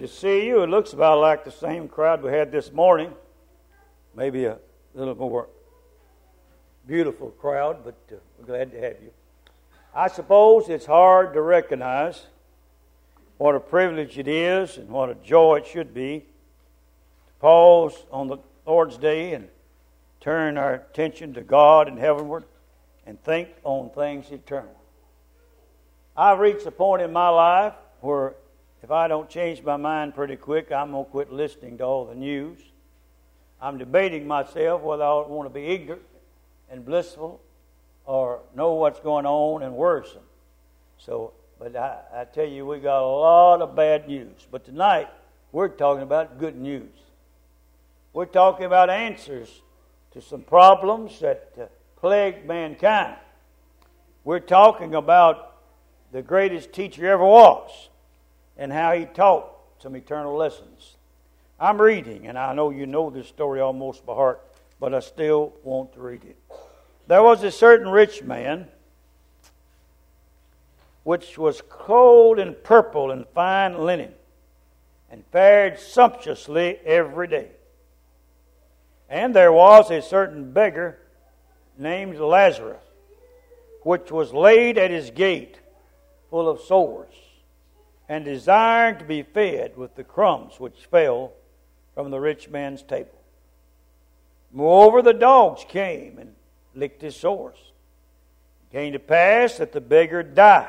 to see you. It looks about like the same crowd we had this morning. Maybe a little more beautiful crowd, but we're glad to have you. I suppose it's hard to recognize what a privilege it is and what a joy it should be to pause on the Lord's Day and turn our attention to God and heavenward and think on things eternal. I've reached a point in my life where if I don't change my mind pretty quick, I'm going to quit listening to all the news. I'm debating myself whether I want to be ignorant and blissful or know what's going on and worrisome. But I tell you, we got a lot of bad news. But tonight, we're talking about good news. We're talking about answers to some problems that plague mankind. We're talking about the greatest teacher ever was and how he taught some eternal lessons. I'm reading, and I know you know this story almost by heart, but I still want to read it. There was a certain rich man which was clothed in purple and fine linen, and fared sumptuously every day. And there was a certain beggar named Lazarus, which was laid at his gate, full of sores, and desired to be fed with the crumbs which fell from the rich man's table. Moreover, the dogs came and licked his sores. It came to pass that the beggar died,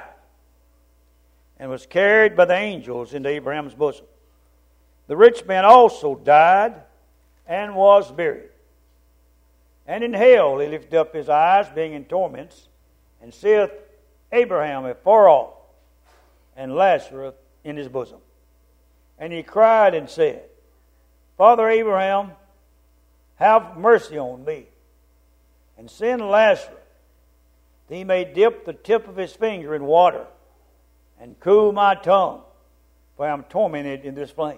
and was carried by the angels into Abraham's bosom. The rich man also died, and was buried. And in hell he lifted up his eyes, being in torments, and seeth Abraham afar off, and Lazarus in his bosom. And he cried and said, Father Abraham, have mercy on me, and send Lazarus, that he may dip the tip of his finger in water, and cool my tongue, for I am tormented in this flame.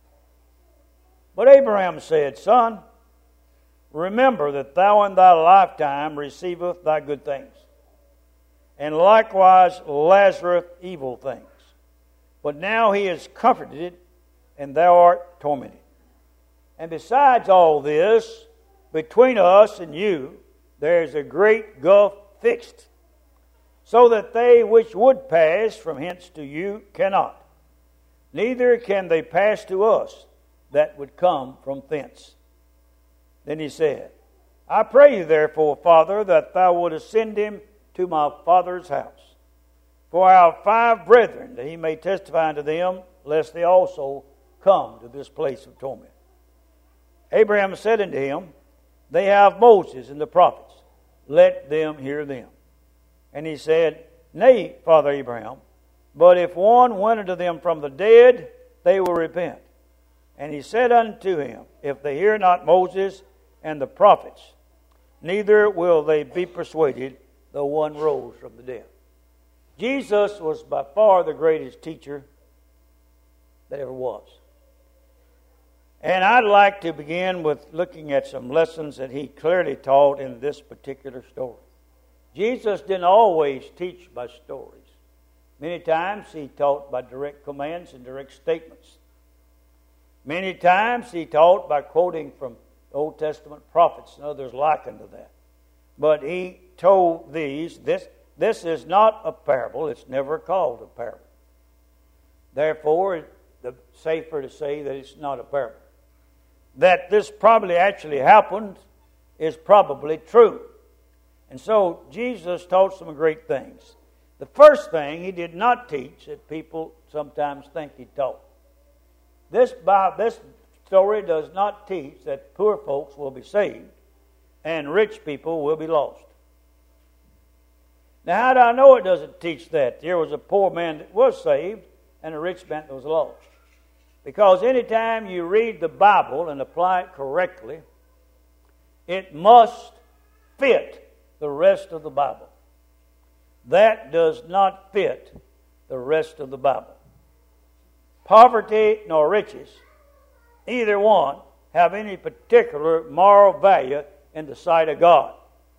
But Abraham said, Son, remember that thou in thy lifetime receivest thy good things, and likewise Lazarus evil things. But now he is comforted, and thou art tormented. And besides all this, between us and you, there is a great gulf fixed, so that they which would pass from hence to you cannot, neither can they pass to us that would come from thence. Then he said, I pray you therefore, Father, that thou wouldest send him to my father's house. For I have 5 brethren, that he may testify unto them, lest they also come to this place of torment. Abraham said unto him, They have Moses and the prophets, let them hear them. And he said, Nay, Father Abraham, but if one went unto them from the dead, they will repent. And he said unto him, If they hear not Moses and the prophets, neither will they be persuaded, though one rose from the dead. Jesus was by far the greatest teacher that ever was. And I'd like to begin with looking at some lessons that he clearly taught in this particular story. Jesus didn't always teach by stories. Many times he taught by direct commands and direct statements. Many times he taught by quoting from Old Testament prophets and others likened to that. But he told these, this is not a parable. It's never called a parable. Therefore, it's safer to say that it's not a parable. That this probably actually happened is probably true. And so Jesus taught some great things. The first thing he did not teach that people sometimes think he taught. This story does not teach that poor folks will be saved and rich people will be lost. Now, how do I know it doesn't teach that? There was a poor man that was saved and a rich man that was lost. Because anytime you read the Bible and apply it correctly, it must fit the rest of the Bible. That does not fit the rest of the Bible. Poverty nor riches, either one, have any particular moral value in the sight of God.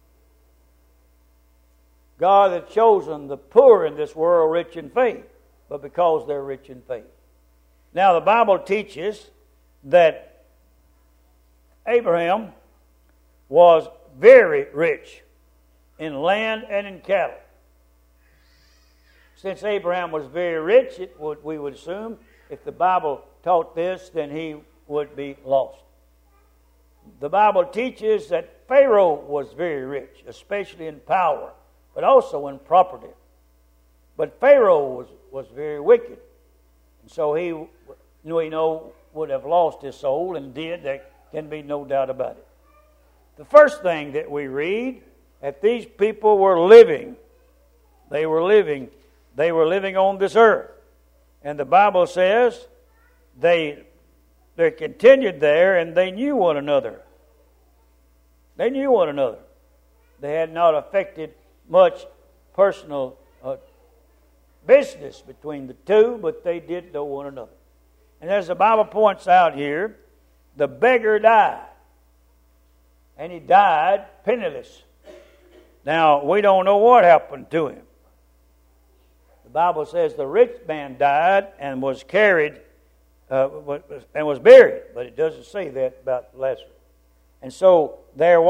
God has chosen the poor in this world rich in faith, but because they're rich in faith. Now the Bible teaches that Abraham was very rich in land and in cattle. Since Abraham was very rich, we would assume if the Bible taught this, then he would be lost. The Bible teaches that Pharaoh was very rich, especially in power, but also in property. But Pharaoh was very wicked. And so he would have lost his soul, and did. There can be no doubt about it. The first thing that we read, that these people were living. They were living on this earth. And the Bible says they continued there, and they knew one another. They knew one another. They had not affected much personal business between the two, but they did know one another. And as the Bible points out here, the beggar died. And he died penniless. Now, we don't know what happened to him. The Bible says the rich man died and was carried and was buried, but it doesn't say that about Lazarus. And so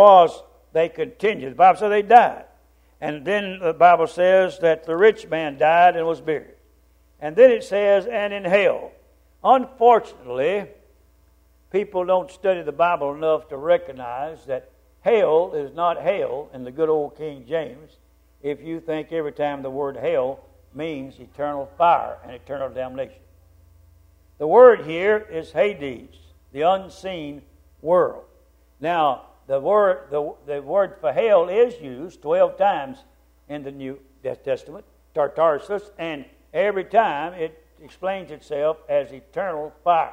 they continued. The Bible says they died. And then the Bible says that the rich man died and was buried. And then it says, and in hell. Unfortunately, people don't study the Bible enough to recognize that hell is not hell in the good old King James if you think every time the word hell means eternal fire and eternal damnation. The word here is Hades, the unseen world. Now, the word for hell is used 12 times in the New Testament, Tartarus, and every time it explains itself as eternal fire.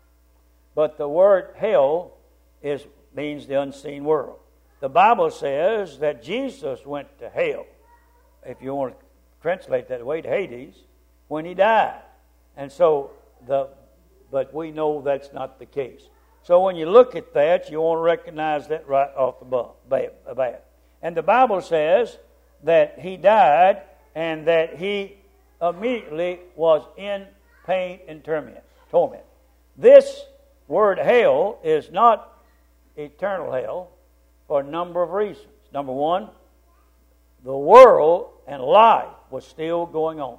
But the word hell means the unseen world. The Bible says that Jesus went to hell, if you want to translate that way, to Hades, when he died. And so, but we know that's not the case. So when you look at that, you want to recognize that right off the bat. And the Bible says that he died and that he immediately was in pain and torment. This word hell is not eternal hell for a number of reasons. Number one, the world and life was still going on.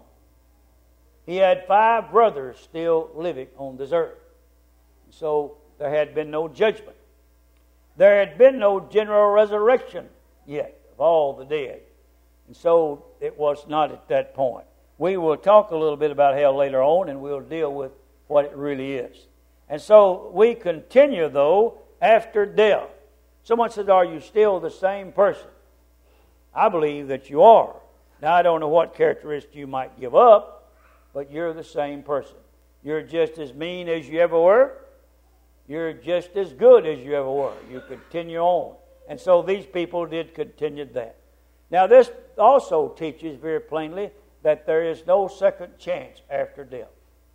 He had 5 brothers still living on this earth. So there had been no judgment. There had been no general resurrection yet of all the dead. And so it was not at that point. We will talk a little bit about hell later on, and we'll deal with what it really is. And so we continue, though, after death. Someone said, are you still the same person? I believe that you are. Now, I don't know what characteristic you might give up, but you're the same person. You're just as mean as you ever were. You're just as good as you ever were. You continue on. And so these people did continue that. Now, this also teaches very plainly that there is no second chance after death.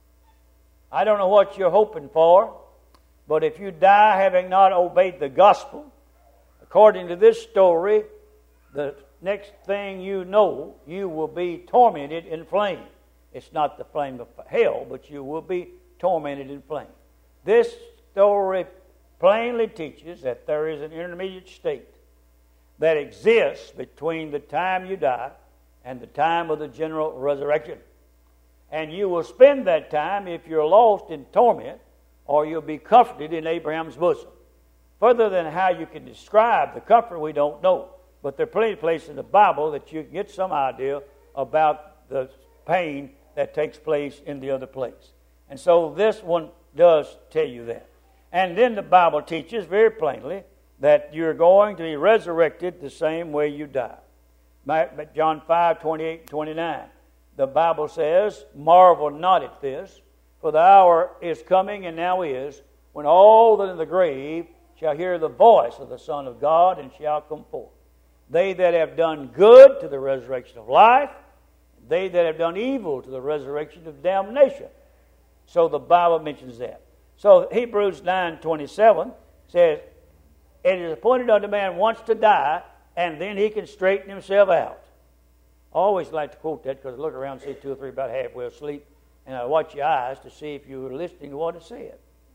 I don't know what you're hoping for, but if you die having not obeyed the gospel, according to this story, the next thing you know, you will be tormented in flame. It's not the flame of hell, but you will be tormented in flame. This story plainly teaches that there is an intermediate state that exists between the time you die and the time of the general resurrection. And you will spend that time, if you're lost, in torment, or you'll be comforted in Abraham's bosom. Further than how you can describe the comfort, we don't know. But there are plenty of places in the Bible that you can get some idea about the pain that takes place in the other place. And so this one does tell you that. And then the Bible teaches very plainly that you're going to be resurrected the same way you die. John 5:28 and 29. The Bible says, marvel not at this, for the hour is coming and now is, when all that in the grave shall hear the voice of the Son of God and shall come forth. They that have done good to the resurrection of life, they that have done evil to the resurrection of damnation. So the Bible mentions that. So Hebrews 9:27 says, it is appointed unto man once to die, and then he can straighten himself out. I always like to quote that because I look around and see 2 or 3 about halfway asleep. And I watch your eyes to see if you were listening to what I said.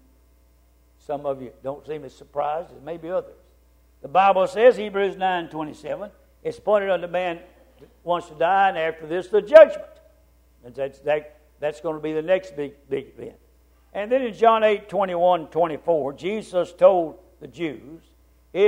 Some of you don't seem as surprised as maybe others. The Bible says, Hebrews 9:27, it's appointed unto man that wants to die, and after this the judgment. And that's going to be the next big event. And then in John 8:21-24, Jesus told the Jews, if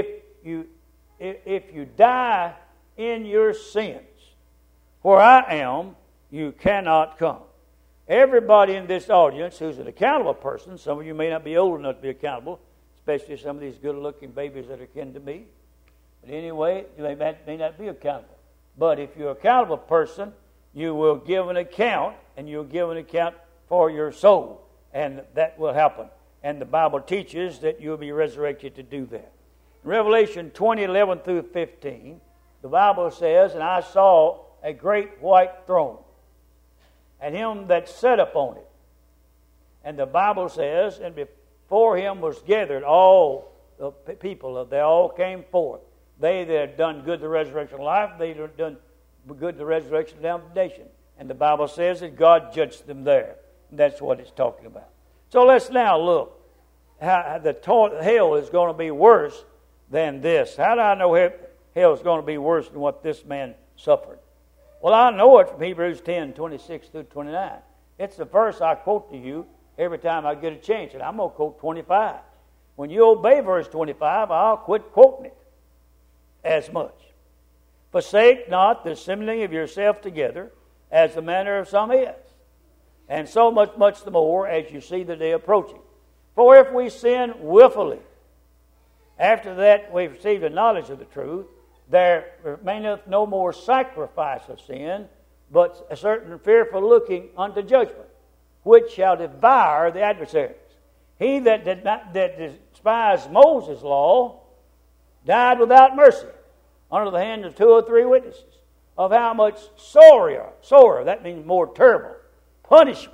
you die in your sins, where I am, you cannot come. Everybody in this audience who's an accountable person, some of you may not be old enough to be accountable, especially some of these good-looking babies that are kin to me. But anyway, they may not be accountable. But if you're an accountable person, you will give an account, and you'll give an account for your soul. And that will happen. And the Bible teaches that you'll be resurrected to do that. In Revelation 20:11-15, the Bible says, and I saw a great white throne, and him that sat upon it. And the Bible says, and before him was gathered all the people, they all came forth. They that had done good the resurrection of life, they that had done good the resurrection of damnation. And the Bible says that God judged them there. And that's what it's talking about. So let's now look how hell is going to be worse than this. How do I know hell is going to be worse than what this man suffered? Well, I know it from Hebrews 10:26-29. It's the verse I quote to you every time I get a chance, and I'm going to quote 25. When you obey verse 25, I'll quit quoting it as much. Forsake not the assembling of yourself together, as the manner of some is, and so much the more as you see the day approaching. For if we sin willfully, after that we've received the knowledge of the truth, there remaineth no more sacrifice of sin, but a certain fearful looking unto judgment, which shall devour the adversaries. He that despised Moses' law died without mercy, under the hand of 2 or 3 witnesses, of how much sorer, that means more terrible, punishment.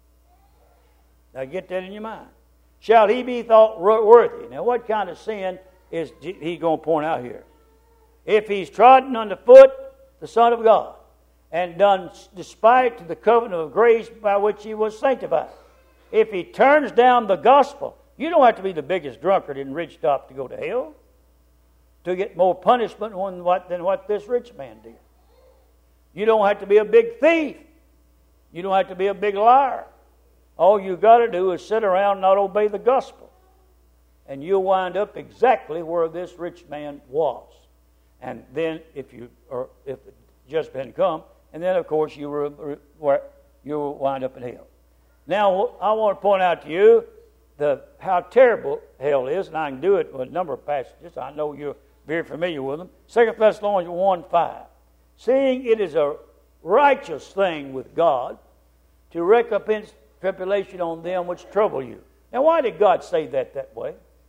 Now get that in your mind. Shall he be thought worthy? Now what kind of sin is he going to point out here? If he's trodden underfoot the Son of God, and done despite to the covenant of grace by which he was sanctified. If he turns down the gospel, you don't have to be the biggest drunkard in Ridgetop to go to hell, to get more punishment than what this rich man did. You don't have to be a big thief. You don't have to be a big liar. All you got to do is sit around and not obey the gospel. And you'll wind up exactly where this rich man was. And then if the judgment come, and then of course you will wind up in hell. Now I want to point out to you how terrible hell is, and I can do it with a number of passages. I know you're very familiar with them. 2 Thessalonians 1:5. Seeing it is a righteous thing with God to recompense tribulation on them which trouble you. Now why did God say that way?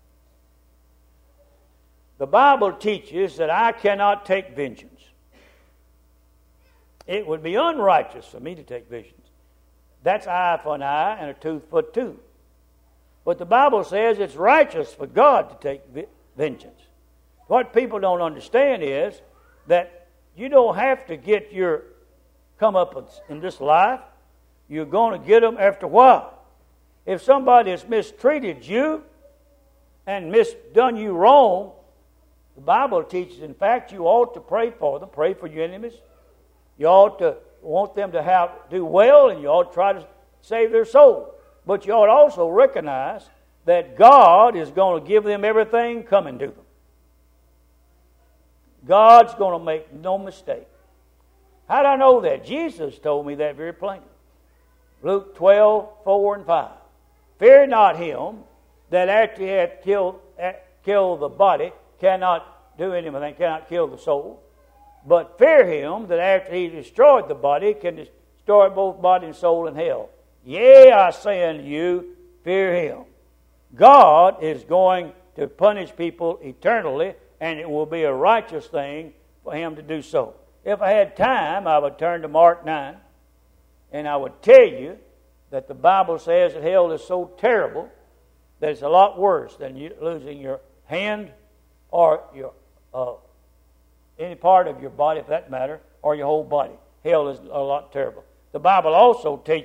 The Bible teaches that I cannot take vengeance. It would be unrighteous for me to take vengeance. That's eye for an eye and a tooth for a tooth. But the Bible says it's righteous for God to take vengeance. What people don't understand is that you don't have to get your comeuppance in this life. You're going to get them after a while. If somebody has mistreated you and done you wrong, the Bible teaches, in fact, you ought to pray for them. Pray for your enemies. You ought to want them to do well, and you ought to try to save their soul. But you ought to also recognize that God is going to give them everything coming to them. God's going to make no mistake. How do I know that? Jesus told me that very plainly. Luke 12:4-5. Fear not him that after he hath killed the body cannot do anything, cannot kill the soul. But fear him that after he destroyed the body can destroy both body and soul in hell. Yea, I say unto you, fear him. God is going to punish people eternally, and it will be a righteous thing for him to do so. If I had time, I would turn to Mark 9, and I would tell you that the Bible says that hell is so terrible that it's a lot worse than you losing your hand or your any part of your body, for that matter, or your whole body. Hell is a lot terrible. The Bible also teaches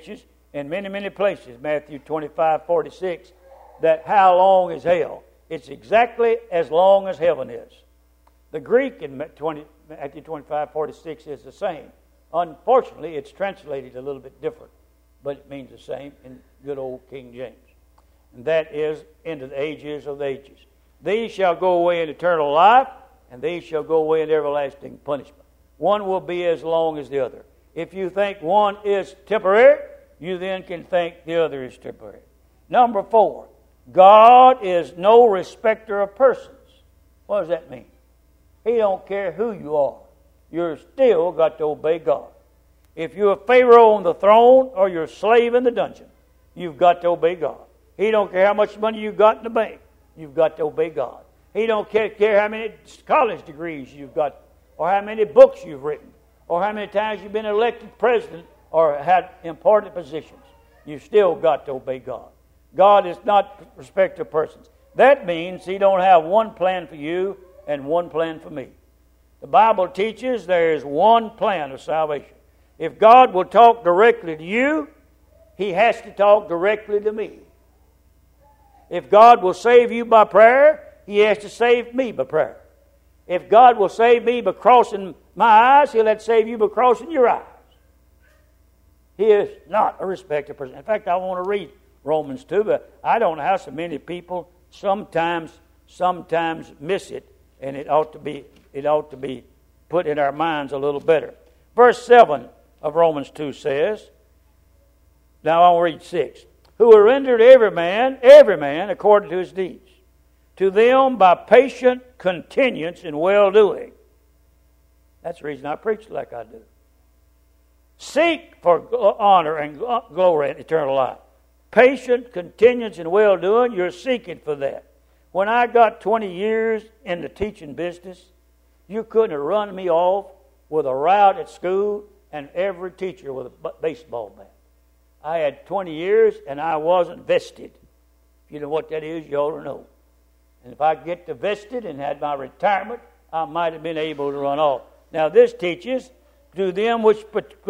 in many, many places, Matthew 25:46, that how long is hell? It's exactly as long as heaven is. The Greek in Matthew 25:46 is the same. Unfortunately, it's translated a little bit different, but it means the same in good old King James. And that is into the ages of the ages. These shall go away in eternal life, and these shall go away in everlasting punishment. One will be as long as the other. If you think one is temporary, you then can think the other is temporary. Number 4, God is no respecter of persons. What does that mean? He don't care who you are. You're still got to obey God. If you're Pharaoh on the throne or you're a slave in the dungeon, you've got to obey God. He don't care how much money you've got in the bank. You've got to obey God. He don't care how many college degrees you've got, or how many books you've written, or how many times you've been elected president or had important positions. You've still got to obey God. God is not respecter of persons. That means He don't have one plan for you and one plan for me. The Bible teaches there is one plan of salvation. If God will talk directly to you, He has to talk directly to me. If God will save you by prayer, He has to save me by prayer. If God will save me by crossing my eyes, He'll have to save you by crossing your eyes. He is not a respecter of persons. In fact, I want to read Romans 2, but I don't know how so many people sometimes miss it, and it ought to be put in our minds a little better. Verse 7 of Romans 2 says, now I'll read 6. Who will render to every man according to his deeds. To them by patient continuance in well-doing. That's the reason I preach like I do. Seek for honor and glory and eternal life. Patient continuance in well-doing, you're seeking for that. When I got 20 years in the teaching business, you couldn't have run me off with a route at school and every teacher with a baseball bat. I had 20 years and I wasn't vested. If you know what that is, you ought to know. And if I get to vested and had my retirement, I might have been able to run off. Now this teaches, to them which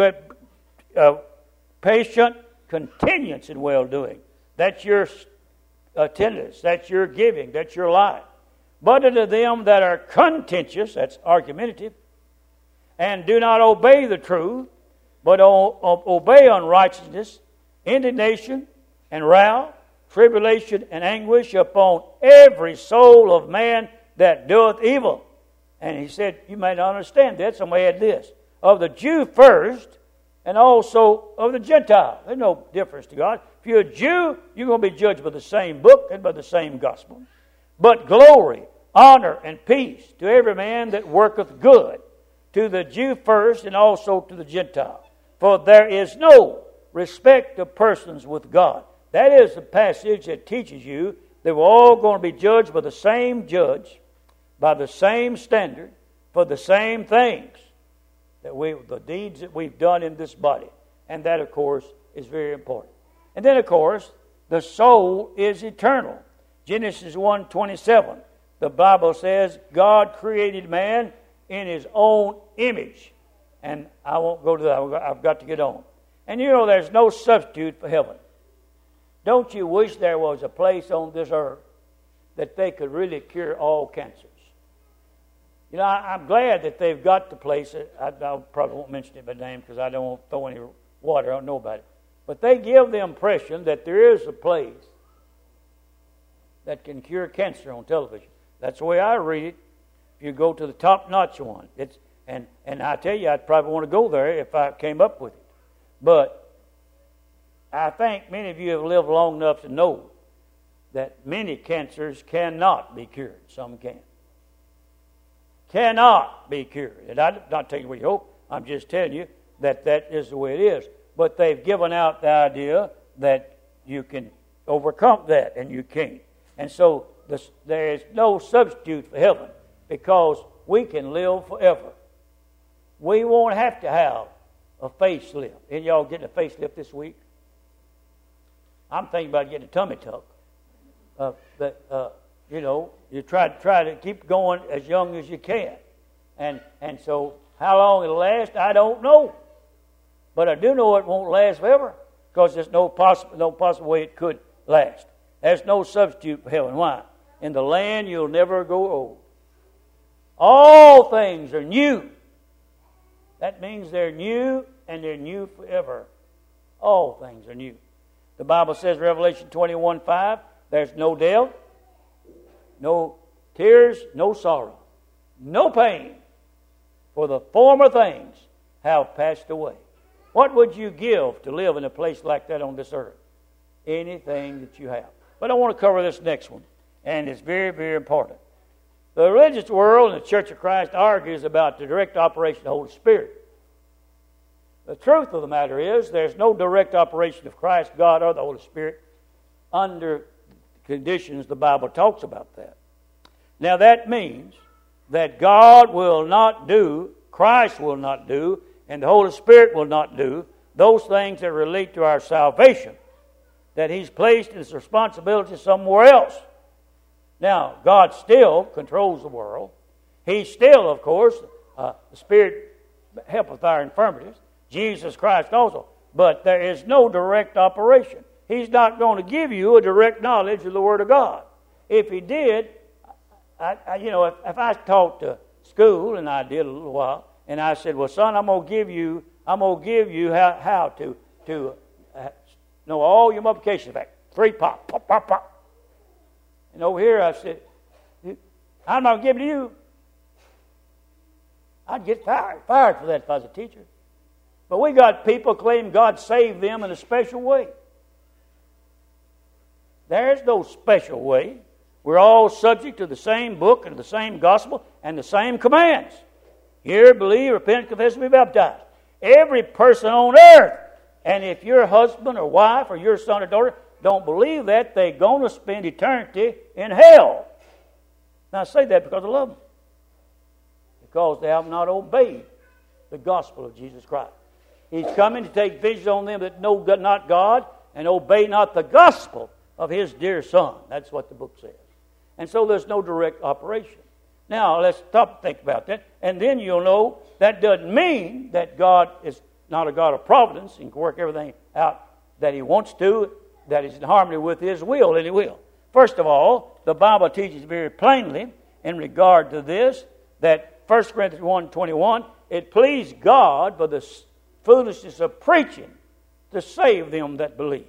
patient continuance in well-doing. That's your attendance, that's your giving, that's your life. But unto them that are contentious, that's argumentative, and do not obey the truth, but obey unrighteousness, indignation, and wrath, tribulation, and anguish upon every soul of man that doeth evil. And he said, you may not understand that, so I'm going to add this. Of the Jew first, and also of the Gentile. There's no difference to God. If you're a Jew, you're going to be judged by the same book and by the same gospel. But glory, honor, and peace to every man that worketh good, to the Jew first, and also to the Gentile. For there is no respect of persons with God. That is the passage that teaches you that we're all going to be judged by the same judge, by the same standard, for the same things, the deeds that we've done in this body. And that, of course, is very important. And then, of course, the soul is eternal. Genesis 1:27, the Bible says, God created man in His own image. And I won't go to that. I've got to get on. And you know there's no substitute for heaven. Don't you wish there was a place on this earth that they could really cure all cancers? You know, I'm glad that they've got the place. I probably won't mention it by name because I don't want to throw any water on nobody. But they give the impression that there is a place that can cure cancer on television. That's the way I read it. If you go to the top-notch one, and I tell you, I'd probably want to go there if I came up with it. But I think many of you have lived long enough to know that many cancers cannot be cured. Some can. Cannot be cured. And I'm not taking away your hope. I'm just telling you that that is the way it is. But they've given out the idea that you can overcome that, and you can't. And so there is no substitute for heaven because we can live forever. We won't have to have a facelift. And y'all getting a facelift this week? I'm thinking about getting a tummy tuck. You try to keep going as young as you can. And so how long it'll last, I don't know. But I do know it won't last forever. because there's no possible way it could last. There's no substitute for heaven. Why? In the land you'll never grow old. All things are new. That means they're new, and they're new forever. All things are new. The Bible says, Revelation 21:5, there's no death, no tears, no sorrow, no pain, for the former things have passed away. What would you give to live in a place like that on this earth? Anything that you have. But I want to cover this next one, and it's very, very important. The religious world and the Church of Christ argues about the direct operation of the Holy Spirit. The truth of the matter is there's no direct operation of Christ, God, or the Holy Spirit under conditions the Bible talks about that. Now that means that God will not do, Christ will not do, and the Holy Spirit will not do those things that relate to our salvation, that He's placed His responsibility somewhere else. Now, God still controls the world. He still, of course, the Spirit helpeth our infirmities. Jesus Christ also. But there is no direct operation. He's not going to give you a direct knowledge of the Word of God. If He did, if I taught to school, and I did a little while, and I said, well, son, I'm going to give you how to know all your multiplication factors. 3 pop, pop, pop, pop. And over here I said, I'm not going to give it to you. I'd get fired for that if I was a teacher. But we got people claim God saved them in a special way. There's no special way. We're all subject to the same book and the same gospel and the same commands. Hear, believe, repent, confess, and be baptized. Every person on earth. And if your husband or wife or your son or daughter don't believe that, they're going to spend eternity in hell. Now I say that because I love them. Because they have not obeyed the gospel of Jesus Christ. He's coming to take vengeance on them that know not God and obey not the gospel of His dear Son. That's what the book says. And so there's no direct operation. Now, let's stop and think about that. And then you'll know that doesn't mean that God is not a God of providence and can work everything out that He wants to, that is in harmony with His will, and He will. First of all, the Bible teaches very plainly in regard to this that 1 Corinthians 1:21, it pleased God for the foolishness of preaching to save them that believe.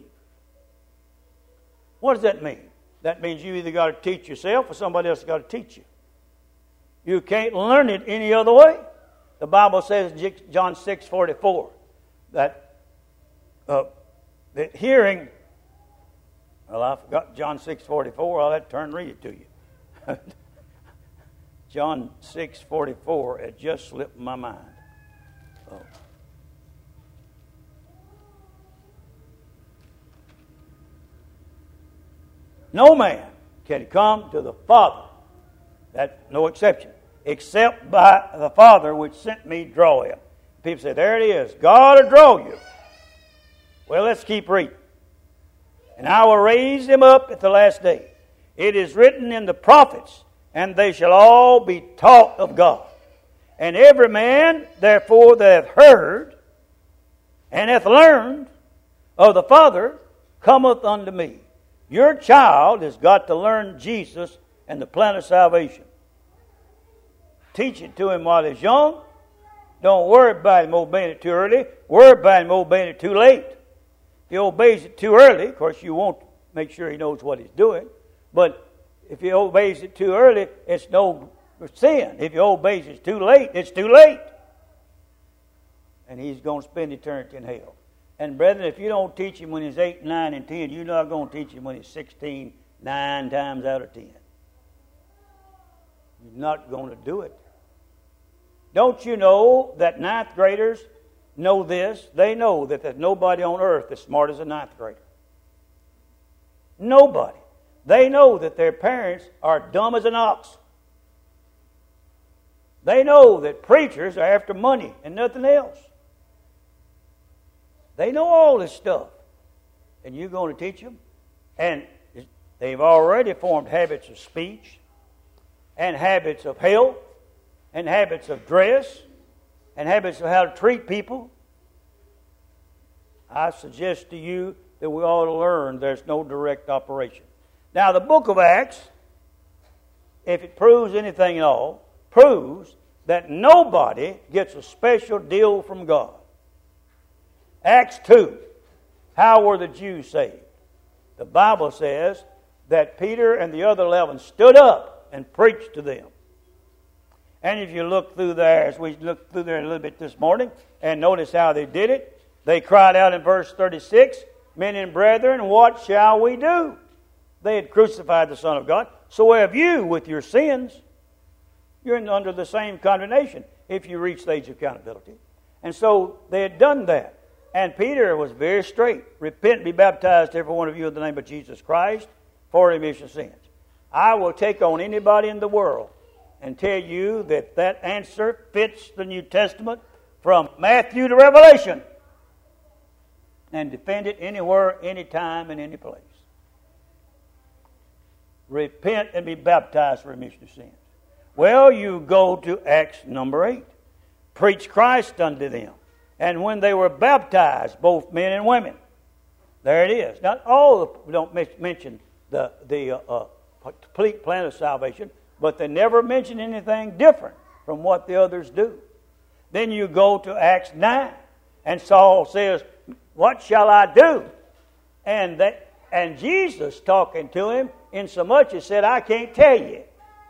What does that mean? That means you either got to teach yourself or somebody else has got to teach you. You can't learn it any other way. The Bible says in John 6:44 that hearing. Well, I forgot John 6:44. I'll have to turn and read it to you. John 6:44. It just slipped my mind. Oh. No man can come to the Father, that's no exception, except by the Father which sent me draw him. People say, there it is, God will draw you. Well, let's keep reading. And I will raise him up at the last day. It is written in the prophets, and they shall all be taught of God. And every man, therefore, that hath heard and hath learned of the Father cometh unto me. Your child has got to learn Jesus and the plan of salvation. Teach it to him while he's young. Don't worry about him obeying it too early. Worry about him obeying it too late. If he obeys it too early, of course you won't make sure he knows what he's doing. But if he obeys it too early, it's no sin. If he obeys it too late, it's too late. And he's going to spend eternity in hell. And brethren, if you don't teach him when he's 8, 9, and 10, you're not going to teach him when he's 16, 9 times out of 10. You're not going to do it. Don't you know that 9th graders know this? They know that there's nobody on earth as smart as a 9th grader. Nobody. They know that their parents are dumb as an ox. They know that preachers are after money and nothing else. They know all this stuff. And you're going to teach them? And they've already formed habits of speech and habits of health and habits of dress and habits of how to treat people. I suggest to you that we ought to learn there's no direct operation. Now, the book of Acts, if it proves anything at all, proves that nobody gets a special deal from God. Acts 2, how were the Jews saved? The Bible says that Peter and the other 11 stood up and preached to them. And if you look through there, as we looked through there a little bit this morning, and notice how they did it, they cried out in verse 36, "Men and brethren, what shall we do?" They had crucified the Son of God. So have you with your sins. You're under the same condemnation if you reach the age of accountability. And so they had done that. And Peter was very straight. Repent, be baptized, every one of you, in the name of Jesus Christ, for remission of sins. I will take on anybody in the world and tell you that that answer fits the New Testament from Matthew to Revelation, and defend it anywhere, anytime, and any place. Repent and be baptized for remission of sins. Well, you go to Acts number 8. Preach Christ unto them. And when they were baptized, both men and women. There it is. Not all don't mention the complete plan of salvation, but they never mention anything different from what the others do. Then you go to Acts 9, and Saul says, "What shall I do?" And Jesus talking to him insomuch as said, "I can't tell you."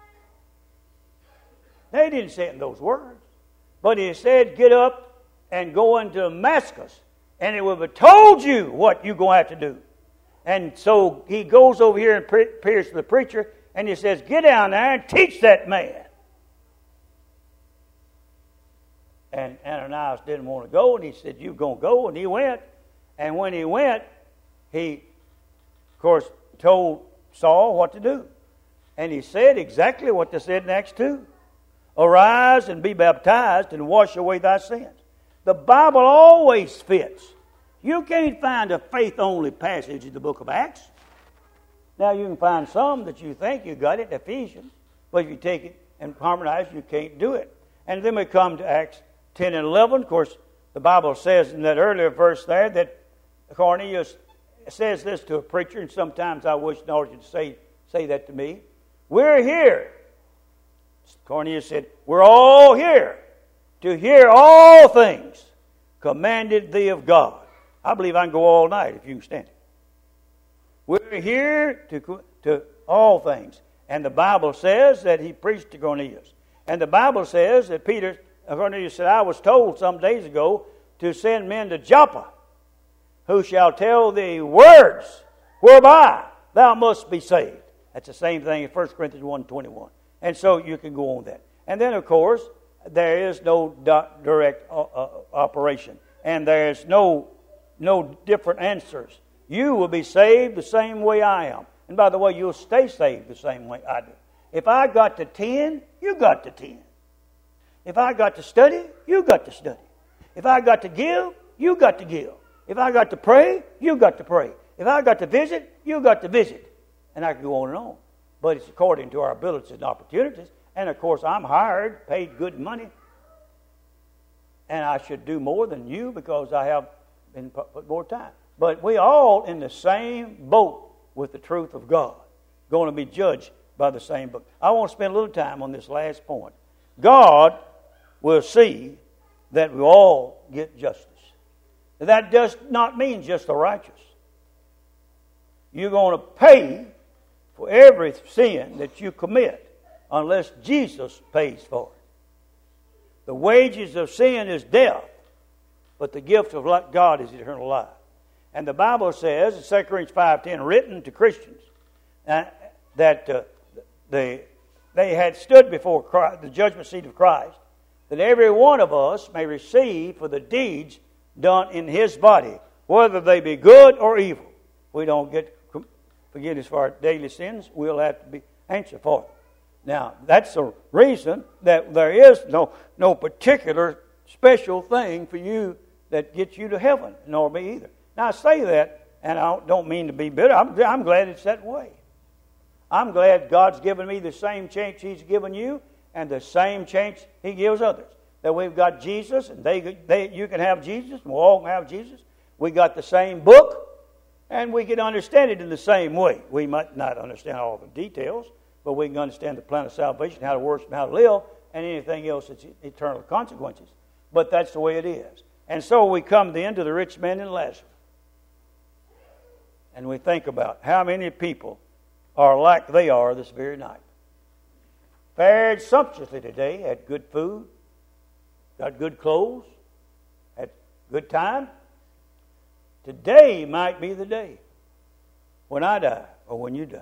They didn't say it in those words. But he said, "Get up and go into Damascus, and it will be told you what you're going to have to do." And so he goes over here and appears to the preacher, and he says, "Get down there and teach that man." And Ananias didn't want to go, and he said, "You're going to go," and he went. And when he went, he, of course, told Saul what to do. And he said exactly what they said in Acts 2. "Arise and be baptized and wash away thy sins." The Bible always fits. You can't find a faith-only passage in the book of Acts. Now, you can find some that you think you got it, Ephesians. But if you take it and harmonize, you can't do it. And then we come to Acts 10 and 11. Of course, the Bible says in that earlier verse there that Cornelius says this to a preacher, and sometimes I wish in order to say that to me. "We're here." Cornelius said, "We're all here to hear all things commanded thee of God." I believe I can go all night if you can stand it. We're here to all things. And the Bible says that he preached to Cornelius. And the Bible says that Cornelius said, "I was told some days ago to send men to Joppa, who shall tell thee words whereby thou must be saved." That's the same thing in 1 Corinthians 1:21. And so you can go on that. And then, of course, there is no direct operation. And there's no different answers. You will be saved the same way I am. And by the way, you'll stay saved the same way I do. If I got to 10, you got to 10. If I got to study, you got to study. If I got to give, you got to give. If I got to pray, you got to pray. If I got to visit, you got to visit. And I can go on and on. But it's according to our abilities and opportunities. And of course, I'm hired, paid good money. And I should do more than you because I have been put more time. But we all in the same boat with the truth of God. Going to be judged by the same book. I want to spend a little time on this last point. God will see that we all get justice. That does not mean just the righteous. You're going to pay for every sin that you commit unless Jesus pays for it. The wages of sin is death, but the gift of God is eternal life. And the Bible says in 2 Corinthians 5:10, written to Christians, that they had stood before Christ, the judgment seat of Christ, that every one of us may receive for the deeds done in His body, whether they be good or evil. We don't get forgiveness for our daily sins, we'll have to be answered for it. Now, that's the reason that there is no particular special thing for you that gets you to heaven, nor me either. Now, I say that, and I don't mean to be bitter. I'm glad it's that way. I'm glad God's given me the same chance He's given you, and the same chance He gives others. That we've got Jesus, and you can have Jesus, and we all can have Jesus. We got the same book, and we can understand it in the same way. We might not understand all the details, but we can understand the plan of salvation, how to worship, and how to live, and anything else that's eternal consequences. But that's the way it is. And so we come then to the rich man and Lazarus. And we think about how many people are like they are this very night. Fared sumptuously today, had good food, got good clothes, had good time. Today might be the day when I die or when you die.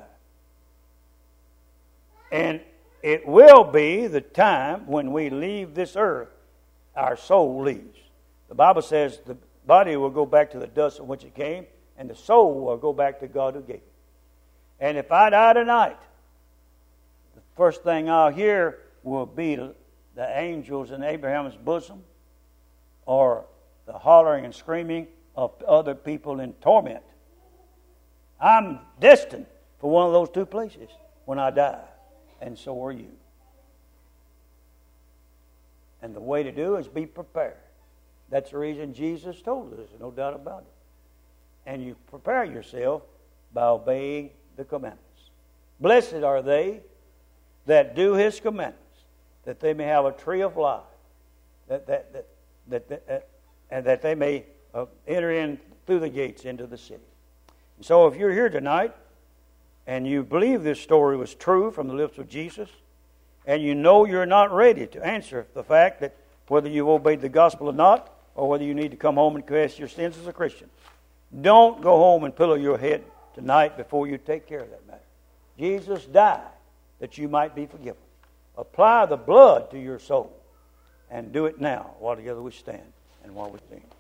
And it will be the time when we leave this earth, our soul leaves. The Bible says the body will go back to the dust from which it came, and the soul will go back to God who gave it. And if I die tonight, the first thing I'll hear will be the angels in Abraham's bosom, or the hollering and screaming of other people in torment. I'm destined for one of those two places when I die, and so are you. And the way to do is be prepared. That's the reason Jesus told us, there's no doubt about it. And you prepare yourself by obeying the commandments. Blessed are they that do His commandments, that they may have a tree of life, and that they may enter in through the gates into the city. And so if you're here tonight and you believe this story was true from the lips of Jesus, and you know you're not ready to answer the fact that whether you've obeyed the gospel or not, or whether you need to come home and confess your sins as a Christian, don't go home and pillow your head tonight before you take care of that matter. Jesus died that you might be forgiven. Apply the blood to your soul, and do it now while together we stand and while we sing.